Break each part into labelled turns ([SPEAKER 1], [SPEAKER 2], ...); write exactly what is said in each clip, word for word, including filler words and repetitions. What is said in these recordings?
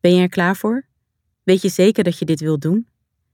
[SPEAKER 1] Ben je er klaar voor? Weet je zeker dat je dit wilt doen?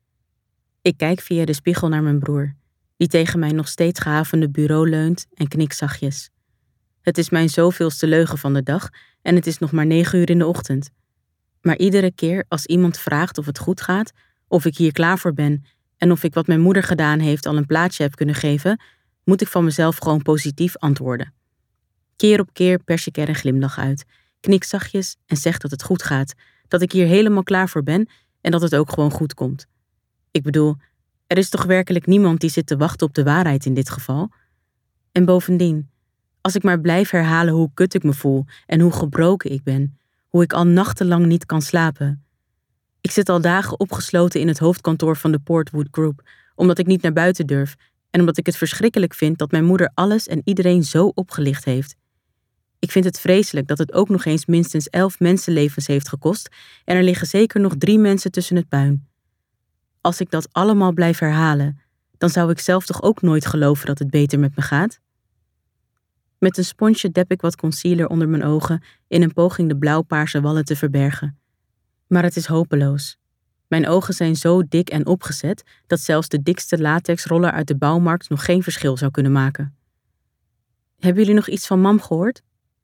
[SPEAKER 1] Ik kijk via de spiegel naar mijn broer, die tegen mijn nog steeds gehavende bureau leunt en knikt zachtjes. Het is mijn zoveelste leugen van de dag en het is nog maar negen uur in de ochtend. Maar iedere keer als iemand vraagt of het goed gaat, of ik hier klaar voor ben en of ik wat mijn moeder gedaan heeft al een plaatsje heb kunnen geven, moet ik van mezelf gewoon positief antwoorden. Keer op keer pers ik er een glimlach uit, knik zachtjes en zeg dat het goed gaat, dat ik hier helemaal klaar voor ben en dat het ook gewoon goed komt. Ik bedoel, er is toch werkelijk niemand die zit te wachten op de waarheid in dit geval? En bovendien, als ik maar blijf herhalen hoe kut ik me voel en hoe gebroken ik ben, hoe ik al nachtenlang niet kan slapen. Ik zit al dagen opgesloten in het hoofdkantoor van de Portwood Group, omdat ik niet naar buiten durf en omdat ik het verschrikkelijk vind dat mijn moeder alles en iedereen zo opgelicht heeft. Ik vind het vreselijk dat het ook nog eens minstens elf mensenlevens heeft gekost en er liggen zeker nog drie mensen tussen het puin. Als ik dat allemaal blijf herhalen, dan zou ik zelf toch ook nooit geloven dat het beter met me gaat? Met een sponsje dep ik wat concealer onder mijn ogen in een poging de blauwpaarse wallen te verbergen. Maar het is hopeloos. Mijn ogen zijn zo dik en opgezet dat zelfs de dikste latexroller uit de bouwmarkt nog geen verschil zou kunnen maken. Hebben jullie nog iets van mam gehoord?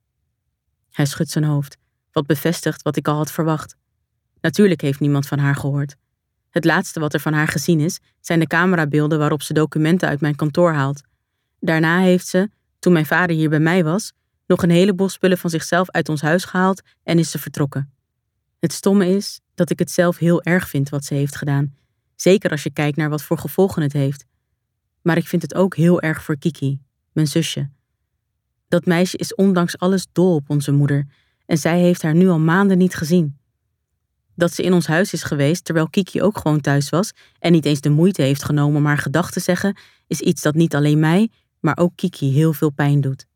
[SPEAKER 1] Hij schudt zijn hoofd, wat bevestigt wat ik al had verwacht. Natuurlijk heeft niemand van haar gehoord. Het laatste wat er van haar gezien is, zijn de camerabeelden waarop ze documenten uit mijn kantoor haalt. Daarna heeft ze, toen mijn vader hier bij mij was, nog een heleboel spullen van zichzelf uit ons huis gehaald en is ze vertrokken. Het stomme is dat ik het zelf heel erg vind wat ze heeft gedaan. Zeker als je kijkt naar wat voor gevolgen het heeft. Maar ik vind het ook heel erg voor Kiki, mijn zusje. Dat meisje is ondanks alles dol op onze moeder en zij heeft haar nu al maanden niet gezien. Dat ze in ons huis is geweest terwijl Kiki ook gewoon thuis was en niet eens de moeite heeft genomen om haar gedag te zeggen, is iets dat niet alleen mij, maar ook Kiki heel veel pijn doet.